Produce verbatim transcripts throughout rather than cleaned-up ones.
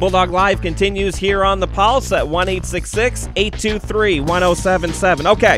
Bulldog Live continues here on the Pulse at one eight six six, eight two three, one oh seven seven. Okay,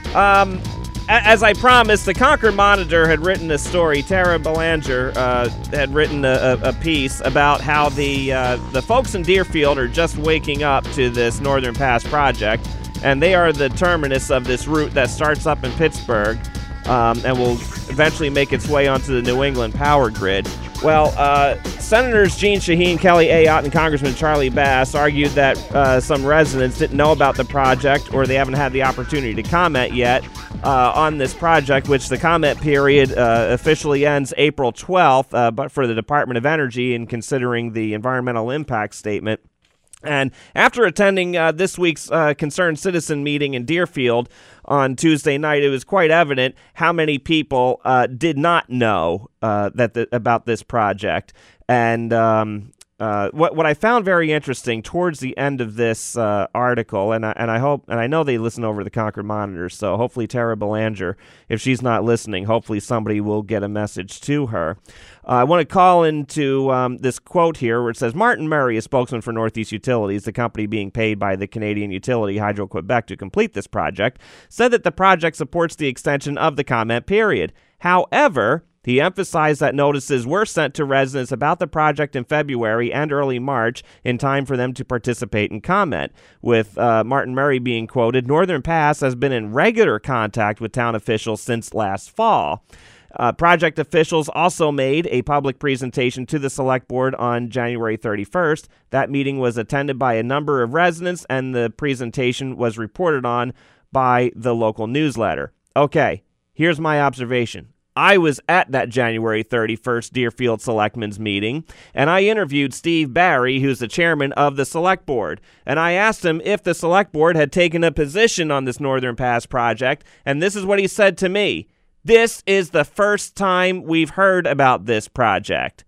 um, a- as I promised, the Concord Monitor had written a story. Tara Belanger uh, had written a, a piece about how the uh, the folks in Deerfield are just waking up to this Northern Pass project, and they are the terminus of this route that starts up in Pittsburgh um, and will eventually make its way onto the New England power grid. Well, uh, Senators Jeanne Shaheen, Kelly Ayotte, and Congressman Charlie Bass argued that uh, some residents didn't know about the project or they haven't had the opportunity to comment yet uh, on this project, which the comment period uh, officially ends April twelfth, uh, but for the Department of Energy in considering the environmental impact statement. And after attending uh, this week's uh, Concerned Citizen meeting in Deerfield on Tuesday night, it was quite evident how many people uh, did not know uh, that the, about this project. And um, uh, what what I found very interesting towards the end of this uh, article, and I, and I hope and I know they listen over the Concord Monitor, so hopefully Tara Belanger, if she's not listening, hopefully somebody will get a message to her. Uh, I want to call into um, this quote here where it says, Martin Murray, a spokesman for Northeast Utilities, the company being paid by the Canadian utility Hydro-Quebec to complete this project, said that the project supports the extension of the comment period. However, he emphasized that notices were sent to residents about the project in February and early March in time for them to participate and comment. With uh, Martin Murray being quoted, Northern Pass has been in regular contact with town officials since last fall. Uh, project officials also made a public presentation to the Select Board on January thirty-first. That meeting was attended by a number of residents, and the presentation was reported on by the local newsletter. Okay, here's my observation. I was at that January thirty-first Deerfield Selectmen's meeting, and I interviewed Steve Barry, who's the chairman of the Select Board, and I asked him if the Select Board had taken a position on this Northern Pass project, and this is what he said to me. This is the first time we've heard about this project.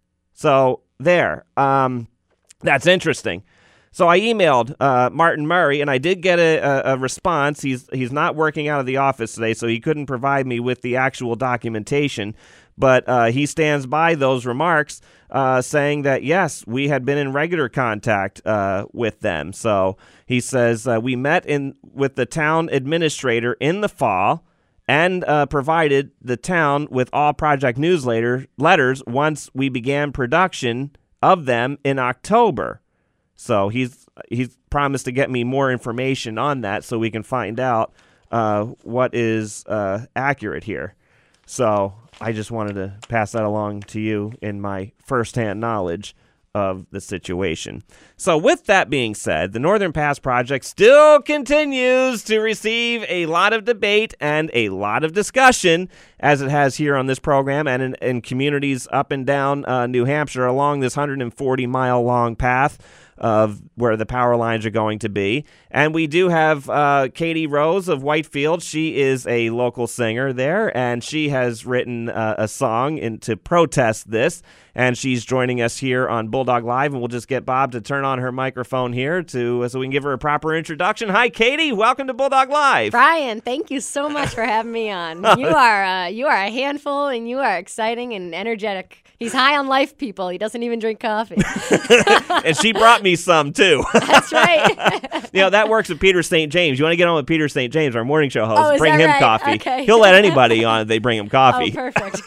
So, there. Um, that's interesting. So I emailed uh, Martin Murray, and I did get a, a, a response. He's he's not working out of the office today, so he couldn't provide me with the actual documentation. But uh, he stands by those remarks, uh, saying that, yes, we had been in regular contact uh, with them. So he says, uh, we met in with the town administrator in the fall, and uh, provided the town with all project newsletter letters once we began production of them in October. So he's he's promised to get me more information on that so we can find out uh, what is uh, accurate here. So I just wanted to pass that along to you in my firsthand knowledge of the situation. So with that being said, the Northern Pass project still continues to receive a lot of debate and a lot of discussion, as it has here on this program and in, in communities up and down uh, New Hampshire along this one hundred forty mile long path of where the power lines are going to be. And we do have uh, Katie Rose of Whitefield. She is a local singer there, and she has written uh, a song in, to protest this, and she's joining us here on Bulldog Live, and we'll just get Bob to turn on her microphone here to so we can give her a proper introduction. Hi, Katie. Welcome to Bulldog Live. Brian, thank you so much for having me on. You are uh, you are a handful, and you are exciting and energetic. He's high on life, people. He doesn't even drink coffee. And she brought me some, too. That's right. You know, that works with Peter Saint James. You want to get on with Peter Saint James, our morning show host. Oh, is bring that him right? coffee. Okay. He'll let anybody on if they bring him coffee. Oh, perfect.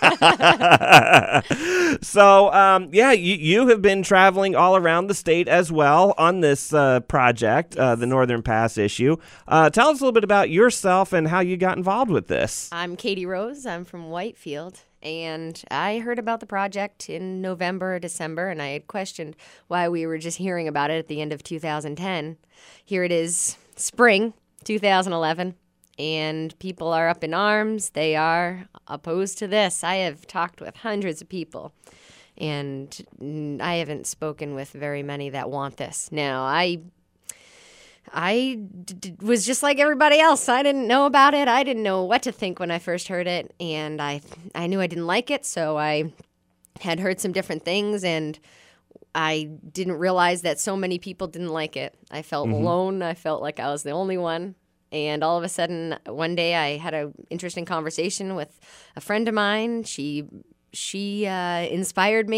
So, um, yeah, you, you have been traveling all around the state as well on this uh, project, uh, the Northern Pass issue. Uh, tell us a little bit about yourself and how you got involved with this. I'm Katie Rose. I'm from Whitefield. And I heard about the project in November or December, and I had questioned why we were just hearing about it at the end of two thousand ten. Here it is, spring two thousand eleven, and people are up in arms. They are opposed to this. I have talked with hundreds of people, and I haven't spoken with very many that want this. Now, I... I d- d- was just like everybody else. I didn't know about it. I didn't know what to think when I first heard it, and I I knew I didn't like it, so I had heard some different things, and I didn't realize that so many people didn't like it. I felt mm-hmm. alone. I felt like I was the only one, and all of a sudden, one day I had an interesting conversation with a friend of mine. She, she uh, inspired me.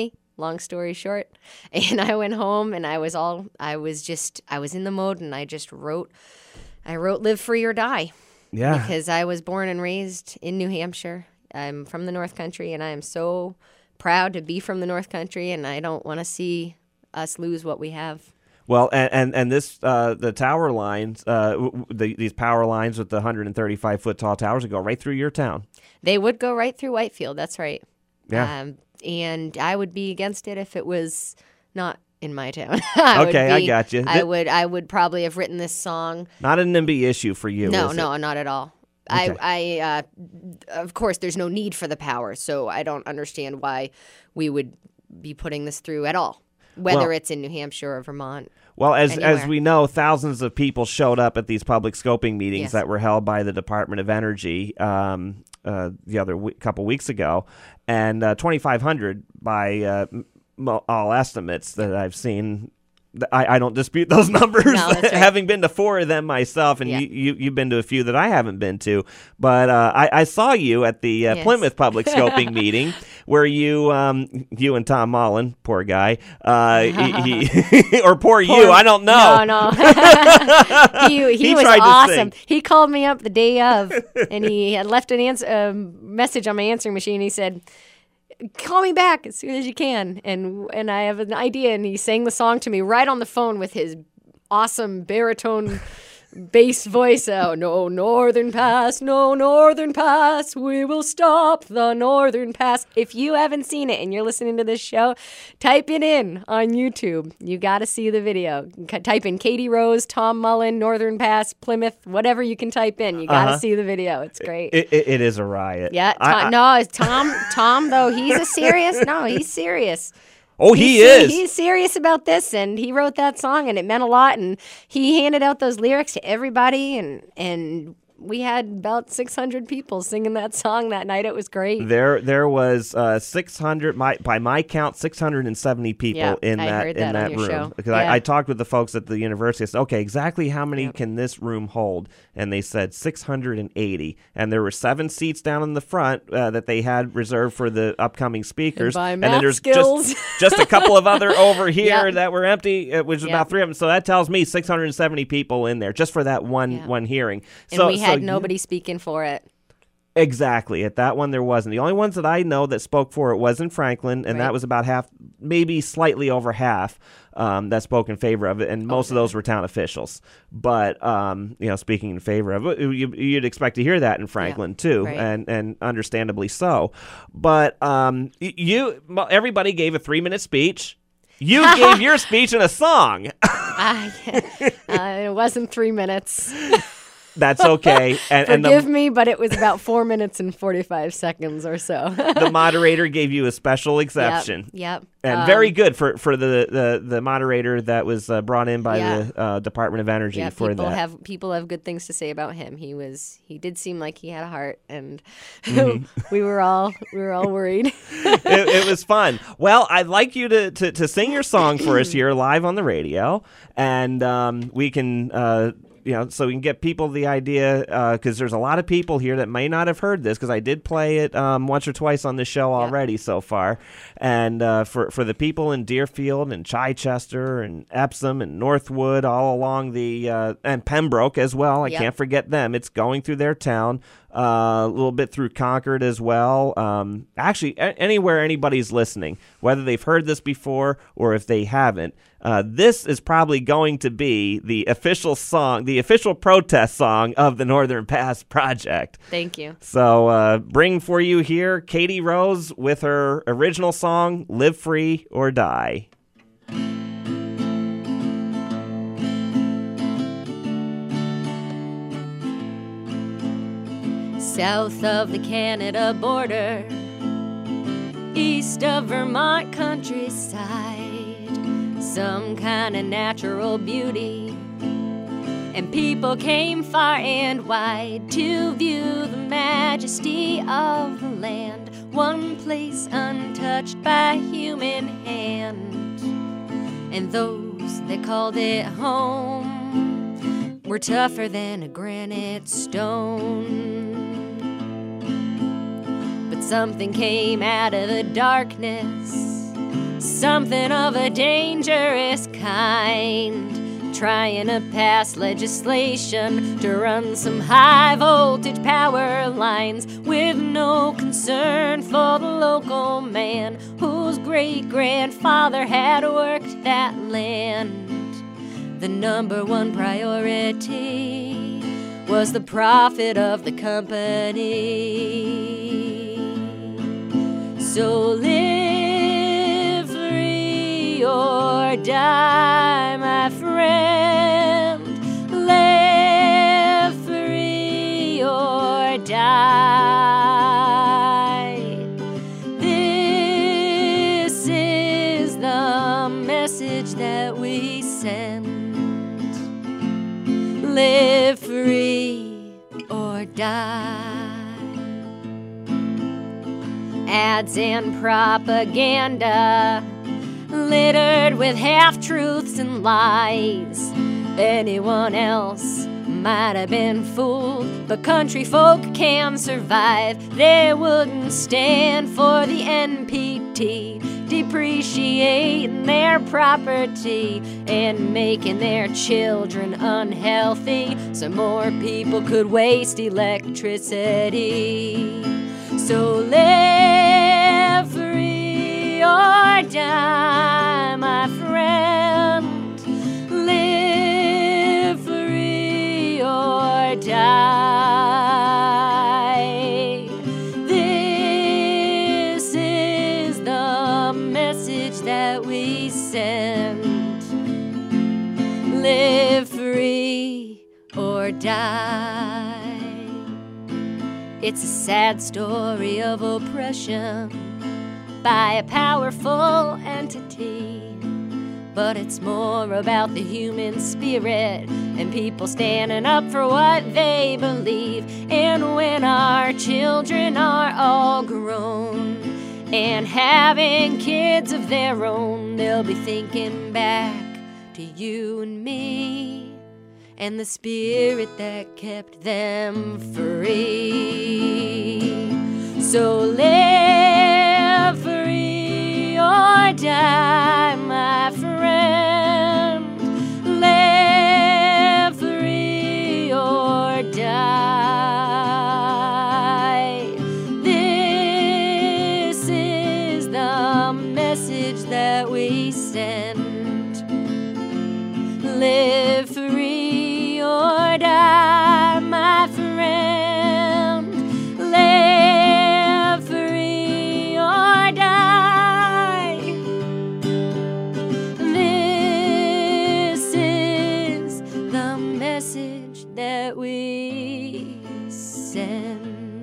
long story short. And I went home and I was all, I was just, I was in the mode and I just wrote, I wrote Live Free or Die. Yeah. Because I was born and raised in New Hampshire. I'm from the North Country and I am so proud to be from the North Country, and I don't want to see us lose what we have. Well, and and, and this uh, the tower lines, uh, w- the, these power lines with the one hundred thirty-five foot tall towers that go right through your town. They would go right through Whitefield. That's right. Yeah. Um, and I would be against it if it was not in my town. I Okay, would be, I got you. I would. I would probably have written this song. Not an NIMBY issue for you. No, is no, it? not at all. Okay. I, I, uh, of course, there's no need for the power, so I don't understand why we would be putting this through at all, whether Well- it's in New Hampshire or Vermont. Well, as as Anywhere. we know, thousands of people showed up at these public scoping meetings Yes. that were held by the Department of Energy um, uh, the other w- couple weeks ago, and uh, twenty-five hundred by uh, m- mo- all estimates that I've seen. Th- I, I don't dispute those numbers, No, that's right. having been to four of them myself, and Yeah. you, you, you've been to a few that I haven't been to. But uh, I, I saw you at the uh, Yes. Plymouth Public Scoping meeting where you um, you and Tom Mullen, poor guy, uh, he, he or poor, you, I don't know. No, no. he he, He was tried to awesome. sing. He called me up the day of, and he had left an answer um, message on my answering machine. He said, "Call me back as soon as you can." And and I have an idea. And he sang the song to me right on the phone with his awesome baritone bass voice. Oh, no northern pass, no northern pass. We will stop the northern pass. If you haven't seen it and you're listening to this show, type it in on YouTube. You got to see the video. C- Type in Katie Rose, Tom Mullen, Northern Pass, Plymouth, whatever you can type in. You got to Uh-huh. see the video. It's great. It, it, it is a riot. Yeah, I- Tom, I- no, it's Tom. Tom, though, he's a serious. No, he's serious. oh, he He's se- is. He's serious about this, and he wrote that song, and it meant a lot. And he handed out those lyrics to everybody, and and we had about six hundred people singing that song that night. It was great. There, there was uh, six hundred. My by my count, six hundred and seventy people Yeah, in I that heard in that on that your room. show. Because Yeah. I, I talked with the folks at the university. I said, "Okay, exactly how many Yep. can this room hold?" And they said six hundred and eighty. And there were seven seats down in the front uh, that they had reserved for the upcoming speakers. by and then math there's skills. just just a couple of other over here Yep. that were empty, uh, which was Yep. about three of them. So that tells me six hundred and seventy people in there just for that one Yeah. one hearing. And so we so had you- nobody speaking for it. Exactly. At that one, there wasn't. The only ones that I know that spoke for it was in Franklin, and Right. that was about half, maybe slightly over half, um, that spoke in favor of it, and most of Okay. those were town officials. But um, you know, speaking in favor of it, you, you'd expect to hear that in Franklin too, right. and and understandably so. But um, y- you, well, everybody gave a three-minute speech. You gave your speech in a song. Ah, uh, it wasn't three minutes. That's okay. And, and Forgive the, me, but it was about four minutes and forty-five seconds or so. the moderator gave you a special exception. Yep. yep. And Um, very good for, for the, the, the moderator that was uh, brought in by Yeah. the uh, Department of Energy Yeah, for people that. have people have good things to say about him. He was he did seem like he had a heart, and Mm-hmm. we were all we were all worried. it, it was fun. Well, I'd like you to, to, to sing your song for us here live on the radio, and um, we can. Uh, You know, so we can get people the idea, because there's a lot of people here that may not have heard this, because I did play it um, once or twice on the show already so far. And uh, for for the people in Deerfield and Chichester and Epsom and Northwood, all along the uh, and Pembroke as well, I Yep. can't forget them. It's going through their town, uh, a little bit through Concord as well. Um, actually, a- anywhere anybody's listening, whether they've heard this before or if they haven't. Uh, this is probably going to be the official song, the official protest song of the Northern Pass Project. Thank you. So uh, bring for you here Katie Rose with her original song, Live Free or Die. South of the Canada border, east of Vermont countryside, some kind of natural beauty, and people came far and wide to view the majesty of the land, one place untouched by human hand. And those that called it home were tougher than a granite stone. But something came out of the darkness, something of a dangerous kind. Trying to pass legislation to run some high voltage power lines with no concern for the local man whose great grandfather had worked that land. The number one priority was the profit of the company. So live free or die, my friend. Live free or die. This is the message that we send. Live free or die. Ads and propaganda littered with half-truths and lies. Anyone else might have been fooled, but country folk can survive. They wouldn't stand for the N P T, depreciating their property and making their children unhealthy so more people could waste electricity. So live free or die, my friend. Live free or die. This is the message that we send. Live free or die. It's a sad story of oppression by a powerful entity, but it's more about the human spirit and people standing up for what they believe. And when our children are all grown and having kids of their own, they'll be thinking back to you and me and the spirit that kept them free. So live free or die, my friend. Live free or die. This is the message that we send. Live free or die, my friend. Live free or die. This is the message that we send.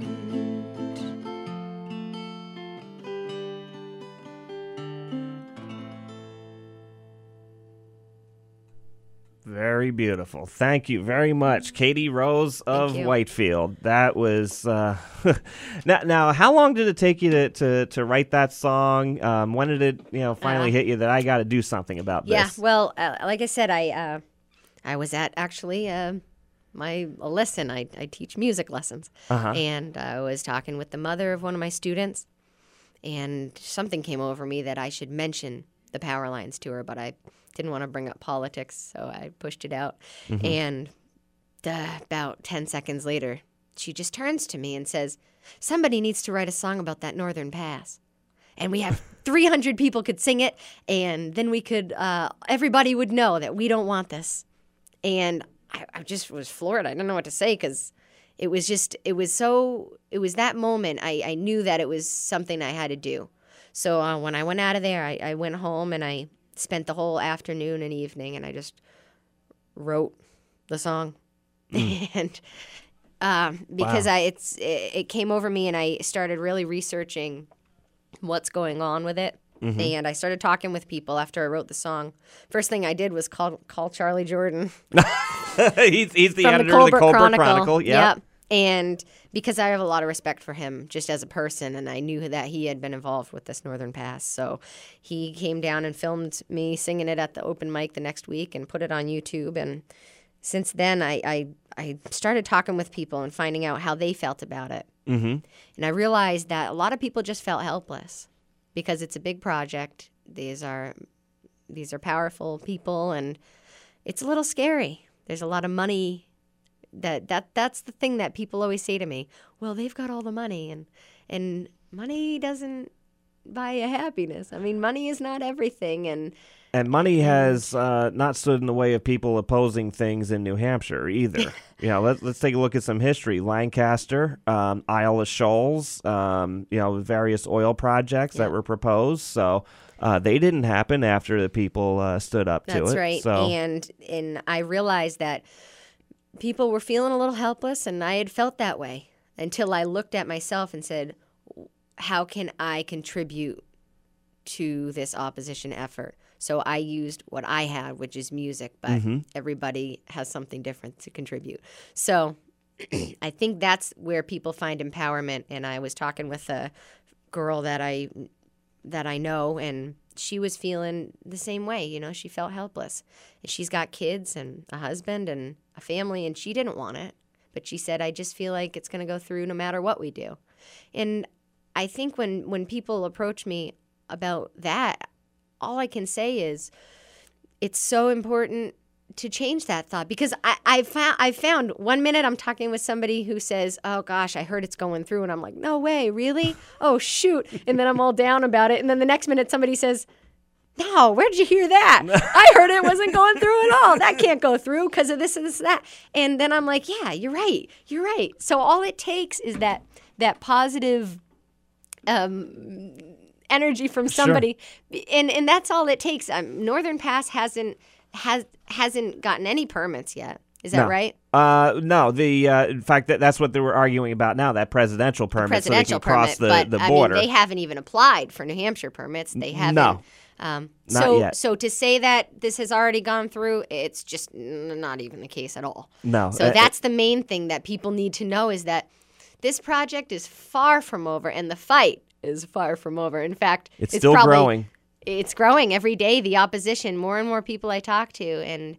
Very beautiful. Thank you very much, Katie Rose of Thank you. Whitefield. That was uh, now. Now, how long did it take you to to, to write that song? Um, when did it, you know, finally Uh, hit you that I got to do something about Yeah, this? well, uh, like I said, I uh, I was at actually uh, my a lesson. I, I teach music lessons, Uh-huh. and I was talking with the mother of one of my students, and something came over me that I should mention the power lines to her, but I didn't want to bring up politics, so I pushed it out. Mm-hmm. And uh, about ten seconds later, she just turns to me and says, "Somebody needs to write a song about that Northern Pass. And we have three hundred people could sing it, and then we could, uh, everybody would know that we don't want this." And I, I just was floored. I didn't know what to say because it was just, it was so, it was that moment I, I knew that it was something I had to do. So uh, when I went out of there, I, I went home and I spent the whole afternoon and evening, and I just wrote the song. Mm. and um, because Wow. I it's it, it came over me, and I started really researching what's going on with it. Mm-hmm. And I started talking with people after I wrote the song. First thing I did was call call Charlie Jordan. he's he's the From editor the Colbert, of the Colbert Chronicle. Chronicle. Yeah. Yep. And because I have a lot of respect for him just as a person, and I knew that he had been involved with this Northern Pass. So he came down and filmed me singing it at the open mic the next week and put it on YouTube. And since then, I, I, I started talking with people and finding out how they felt about it. Mm-hmm. And I realized that a lot of people just felt helpless because it's a big project. these are these are powerful people, and it's a little scary. There's a lot of money. That that that's the thing that people always say to me. Well, they've got all the money, and and money doesn't buy you happiness. I mean, money is not everything, and and money has uh, not stood in the way of people opposing things in New Hampshire either. You know, let's let's take a look at some history. Lancaster, um, Isle of Shoals, um, you know, various oil projects yeah. that were proposed. So. Uh, they didn't happen after the people uh, stood up to it. That's right. So. And and I realized that people were feeling a little helpless, and I had felt that way until I looked at myself and said, how can I contribute to this opposition effort? So I used what I had, which is music, but mm-hmm. everybody has something different to contribute. So I think that's where people find empowerment. And I was talking with a girl that I that I know, and she was feeling the same way. You know, she felt helpless. And she's got kids and a husband and a family, and she didn't want it. But she said, I just feel like it's going to go through no matter what we do. And I think when, when people approach me about that, all I can say is it's so important to change that thought, because I, I found I found one minute I'm talking with somebody who says, oh gosh, I heard it's going through, and I'm like, no way, really? Oh shoot. And then I'm all down about it, and then the next minute somebody says, no, where'd you hear that? I heard it wasn't going through at all. That can't go through because of this and this and that. And then I'm like, yeah, you're right. You're right. So all it takes is that that positive um, energy from somebody, sure. and and that's all it takes. Um, Northern Pass hasn't has hasn't gotten any permits yet. Is that no. right? Uh, no. The uh, in fact that that's what they were arguing about now, that presidential permit, presidential so they can cross permit, the, but, the border. I mean, they haven't even applied for New Hampshire permits. They haven't. No. Um, not so, yet. so to say that this has already gone through, it's just n- not even the case at all. No. So uh, that's the main thing that people need to know, is that this project is far from over, and the fight is far from over. In fact, it's, it's still probably, growing. It's growing every day. The opposition, more and more people I talk to, and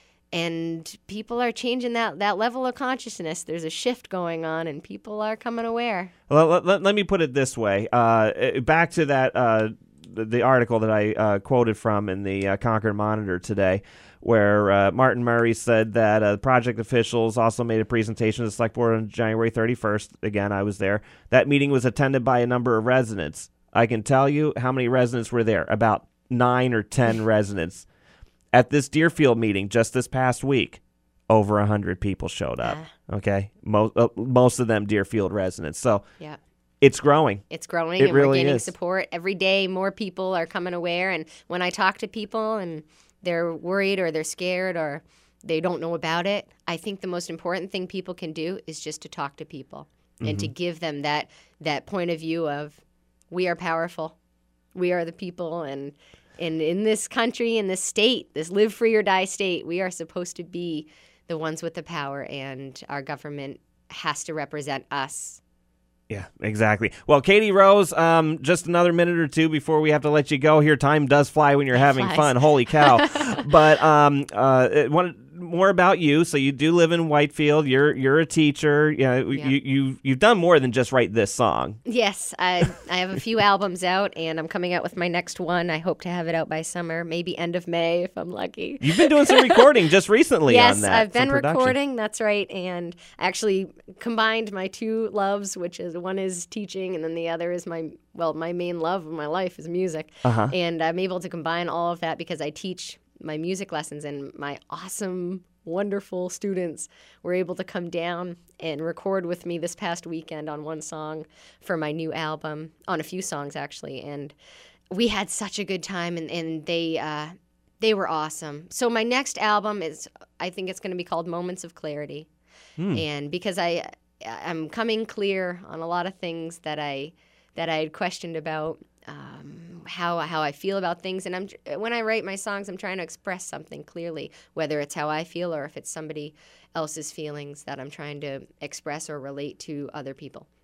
and people are changing that, that level of consciousness. There's a shift going on, and people are coming aware. Well, let, let, let me put it this way. Uh, back to that uh, the, the article that I uh, quoted from in the uh, Concord Monitor today, where uh, Martin Murray said that uh, project officials also made a presentation to the Select Board on January thirty-first. Again, I was there. That meeting was attended by a number of residents. I can tell you how many residents were there. About nine or ten residents. At this Deerfield meeting just this past week, over one hundred people showed up, yeah. okay? Most, uh, most of them Deerfield residents. So yeah. it's growing. It's growing, it and really we're gaining is. support. Every day, more people are coming aware, and when I talk to people and they're worried or they're scared or they don't know about it, I think the most important thing people can do is just to talk to people mm-hmm. and to give them that that point of view of, we are powerful, we are the people, and And in this country, in this state, this live free or die state, we are supposed to be the ones with the power, and our government has to represent us. Yeah, exactly. Well, Katie Rose, um, just another minute or two before we have to let you go here. Time does fly when you're It having flies. fun. Holy cow. But um, uh, one, more about you. So you do live in Whitefield. You're you're a teacher. You know, Yeah. you, you, you've done more than just write this song. Yes, I I have a few albums out, and I'm coming out with my next one. I hope to have it out by summer, maybe end of May if I'm lucky. You've been doing some recording just recently yes, on that. I've been some production. recording, that's right, and I actually combined my two loves, which is one is teaching, and then the other is my, well, my main love of my life is music. Uh-huh. And I'm able to combine all of that because I teach my music lessons, and my awesome, wonderful students were able to come down and record with me this past weekend on one song for my new album, on a few songs actually, and we had such a good time, and, and they uh, they were awesome. So my next album is, I think it's going to be called Moments of Clarity, Hmm. and because I I'm coming clear on a lot of things that I that I had questioned about. Um, how how I feel about things, and I'm when I write my songs, I'm trying to express something clearly, whether it's how I feel or if it's somebody else's feelings that I'm trying to express or relate to other people.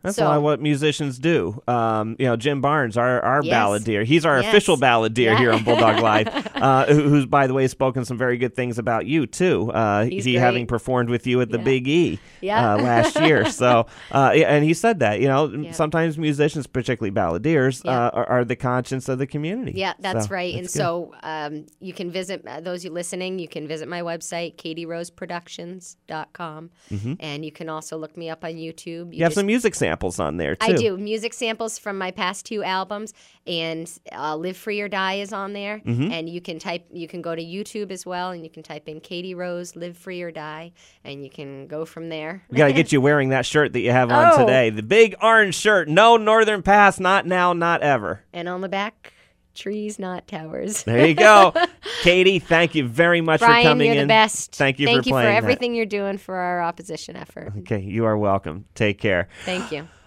That's So- a lot of what musicians do. Um, you know, Jim Barnes, our, our Yes. balladeer. He's our Yes. official balladeer Yeah. here on Bulldog Live, uh, who, who's, by the way, spoken some very good things about you, too. Uh, He's he great. having performed with you at the Yeah. Big E Yeah. uh, last year. So, uh, yeah, and he said that, you know, Yeah. sometimes musicians, particularly balladeers, Yeah. uh, are, are the conscience of the community. Yeah, that's So, right. And that's good. so um, you can visit, uh, those you listening, you can visit my website, katie rose productions dot com. And you can also look me up on YouTube. You have just- some music samples on there, too. I do. Music samples from my past two albums, and uh, Live Free or Die is on there. Mm-hmm. And you can type, you can go to YouTube as well, and you can type in Katie Rose, Live Free or Die, and you can go from there. We got to get you wearing that shirt that you have on Oh. today. The big orange shirt. No Northern Pass, not now, not ever. And on the back, trees, not towers. There you go. Katie, thank you very much Brian, for coming you're in. the best. Thank you Thank for you playing for that. everything you're doing for our opposition effort. Okay, you are welcome. Take care. Thank you.